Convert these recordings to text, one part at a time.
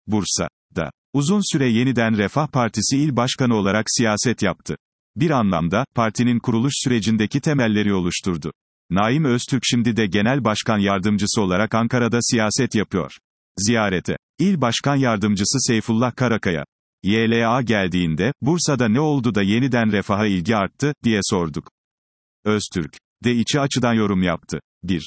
Bursa'da uzun süre Yeniden Refah Partisi İl Başkanı olarak siyaset yaptı. Bir anlamda, partinin kuruluş sürecindeki temelleri oluşturdu. Naim Öztürk şimdi de Genel Başkan Yardımcısı olarak Ankara'da siyaset yapıyor. Ziyarete İl Başkan Yardımcısı Seyfullah Karakaya, YLA geldiğinde, Bursa'da ne oldu da yeniden refaha ilgi arttı, diye sorduk. Öztürk de içi açıdan yorum yaptı.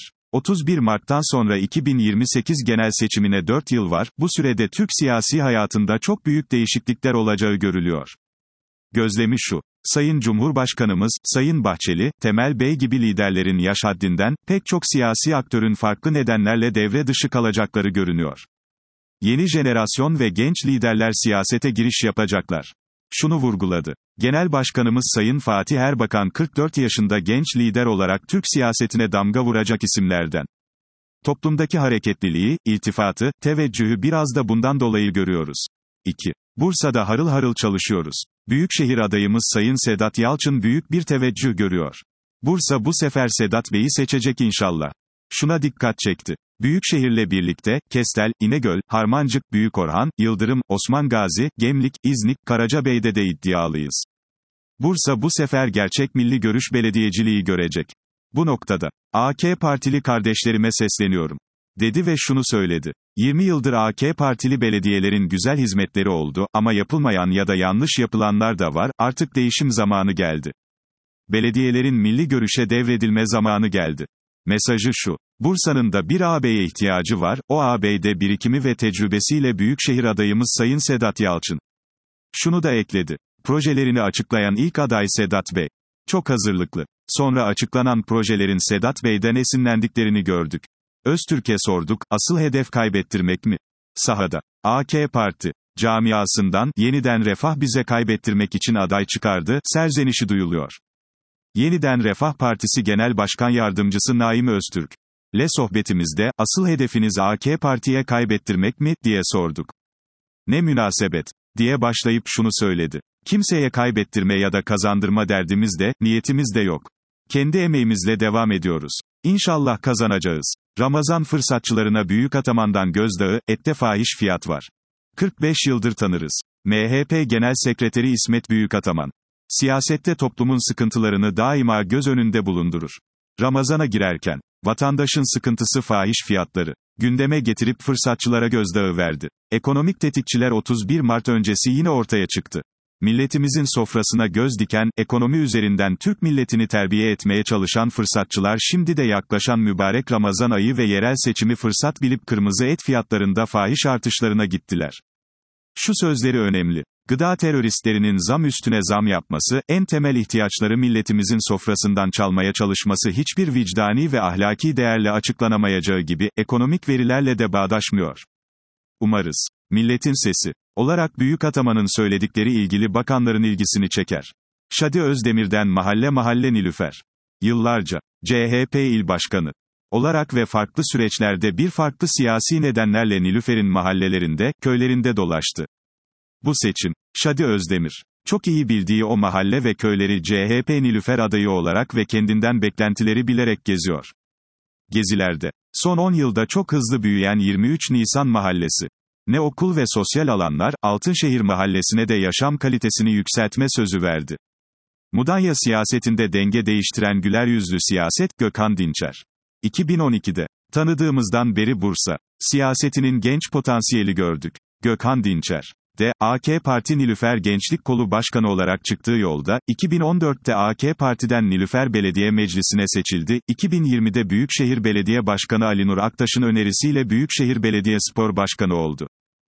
31 Mart'tan sonra 2028 genel seçimine 4 yıl var, bu sürede Türk siyasi hayatında çok büyük değişiklikler olacağı görülüyor. Gözlemi şu: Sayın Cumhurbaşkanımız, Sayın Bahçeli, Temel Bey gibi liderlerin yaş haddinden, pek çok siyasi aktörün farklı nedenlerle devre dışı kalacakları görünüyor. Yeni jenerasyon ve genç liderler siyasete giriş yapacaklar. Şunu vurguladı: Genel Başkanımız Sayın Fatih Erbakan 44 yaşında genç lider olarak Türk siyasetine damga vuracak isimlerden. Toplumdaki hareketliliği, iltifatı, teveccühü biraz da bundan dolayı görüyoruz. Bursa'da harıl harıl çalışıyoruz. Büyükşehir adayımız Sayın Sedat Yalçın büyük bir teveccüh görüyor. Bursa bu sefer Sedat Bey'i seçecek inşallah. Şuna dikkat çekti: Büyükşehir'le birlikte, Kestel, İnegöl, Harmancık, Büyükorhan, Yıldırım, Osman Gazi, Gemlik, İznik, Karacabey'de de iddialıyız. Bursa bu sefer gerçek milli görüş belediyeciliği görecek. Bu noktada AK Partili kardeşlerime sesleniyorum, dedi ve şunu söyledi: 20 yıldır AK Partili belediyelerin güzel hizmetleri oldu ama yapılmayan ya da yanlış yapılanlar da var, artık değişim zamanı geldi. Belediyelerin milli görüşe devredilme zamanı geldi. Mesajı şu: Bursa'nın da bir ağabeye ihtiyacı var, o ağabeyde birikimi ve tecrübesiyle Büyükşehir adayımız Sayın Sedat Yalçın. Şunu da ekledi: Projelerini açıklayan ilk aday Sedat Bey. Çok hazırlıklı. Sonra açıklanan projelerin Sedat Bey'den esinlendiklerini gördük. Öztürk'e sorduk, asıl hedef kaybettirmek mi? Sahada AK Parti camiasından, Yeniden Refah bize kaybettirmek için aday çıkardı, serzenişi duyuluyor. Yeniden Refah Partisi Genel Başkan Yardımcısı Naim Öztürk ile sohbetimizde, asıl hedefiniz AK Parti'ye kaybettirmek mi, diye sorduk. Ne münasebet, diye başlayıp şunu söyledi: Kimseye kaybettirme ya da kazandırma derdimiz de, niyetimiz de yok. Kendi emeğimizle devam ediyoruz. İnşallah kazanacağız. Ramazan fırsatçılarına Büyükataman'dan gözdağı, ette fahiş fiyat var. 45 yıldır tanırız. MHP Genel Sekreteri İsmet Büyükataman. Siyasette toplumun sıkıntılarını daima göz önünde bulundurur. Ramazana girerken, vatandaşın sıkıntısı fahiş fiyatları gündeme getirip fırsatçılara gözdağı verdi. Ekonomik tetikçiler 31 Mart öncesi yine ortaya çıktı. Milletimizin sofrasına göz diken, ekonomi üzerinden Türk milletini terbiye etmeye çalışan fırsatçılar şimdi de yaklaşan mübarek Ramazan ayı ve yerel seçimi fırsat bilip kırmızı et fiyatlarında fahiş artışlarına gittiler. Şu sözleri önemli: Gıda teröristlerinin zam üstüne zam yapması, en temel ihtiyaçları milletimizin sofrasından çalmaya çalışması hiçbir vicdani ve ahlaki değerle açıklanamayacağı gibi, ekonomik verilerle de bağdaşmıyor. Umarız, milletin sesi olarak Büyükataman'ın söyledikleri ilgili bakanların ilgisini çeker. Şadi Özdemir'den mahalle mahalle Nilüfer. Yıllarca CHP İl Başkanı olarak ve farklı süreçlerde bir farklı siyasi nedenlerle Nilüfer'in mahallelerinde, köylerinde dolaştı. Bu seçim, Şadi Özdemir çok iyi bildiği o mahalle ve köyleri CHP Nilüfer adayı olarak ve kendinden beklentileri bilerek geziyor. Gezilerde, son 10 yılda çok hızlı büyüyen 23 Nisan Mahallesi, ne okul ve sosyal alanlar, Altınşehir Mahallesi'ne de yaşam kalitesini yükseltme sözü verdi. Mudanya siyasetinde denge değiştiren güler yüzlü siyaset, Gökhan Dinçer. 2012'de, tanıdığımızdan beri Bursa siyasetinin genç potansiyeli gördük. Gökhan Dinçer de, AK Parti Nilüfer Gençlik Kolu Başkanı olarak çıktığı yolda, 2014'te AK Parti'den Nilüfer Belediye Meclisi'ne seçildi, 2020'de Büyükşehir Belediye Başkanı Ali Nur Aktaş'ın önerisiyle Büyükşehir Belediyespor Başkanı oldu.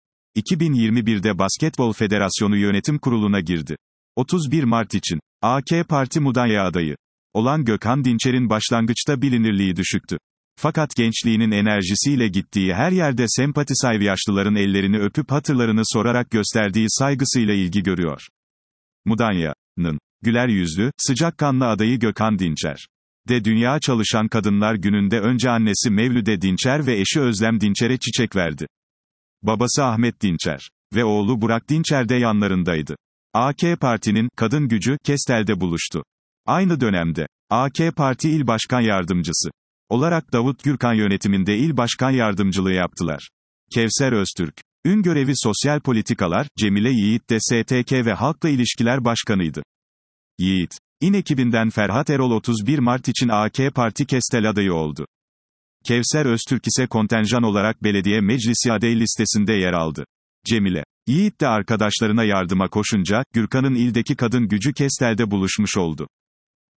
2021'de Basketbol Federasyonu Yönetim Kurulu'na girdi. 31 Mart için, AK Parti Mudanya adayı olan Gökhan Dinçer'in başlangıçta bilinirliği düşüktü. Fakat gençliğinin enerjisiyle gittiği her yerde sempati sahibi yaşlıların ellerini öpüp hatırlarını sorarak gösterdiği saygısıyla ilgi görüyor. Mudanya'nın güler yüzlü, sıcakkanlı adayı Gökhan Dinçer de Dünya Çalışan Kadınlar Günü'nde önce annesi Mevlüde Dinçer ve eşi Özlem Dinçer'e çiçek verdi. Babası Ahmet Dinçer ve oğlu Burak Dinçer de yanlarındaydı. AK Parti'nin kadın gücü Kestel'de buluştu. Aynı dönemde AK Parti İl Başkan Yardımcısı olarak Davut Gürkan yönetiminde il başkan yardımcılığı yaptılar. Kevser Öztürk Ün görevi Sosyal Politikalar, Cemile Yiğit de STK ve Halkla İlişkiler Başkanıydı. Yiğit, İN ekibinden Ferhat Erol 31 Mart için AK Parti Kestel adayı oldu. Kevser Öztürk ise kontenjan olarak belediye meclisi aday listesinde yer aldı. Cemile Yiğit de arkadaşlarına yardıma koşunca, Gürkan'ın ildeki kadın gücü Kestel'de buluşmuş oldu.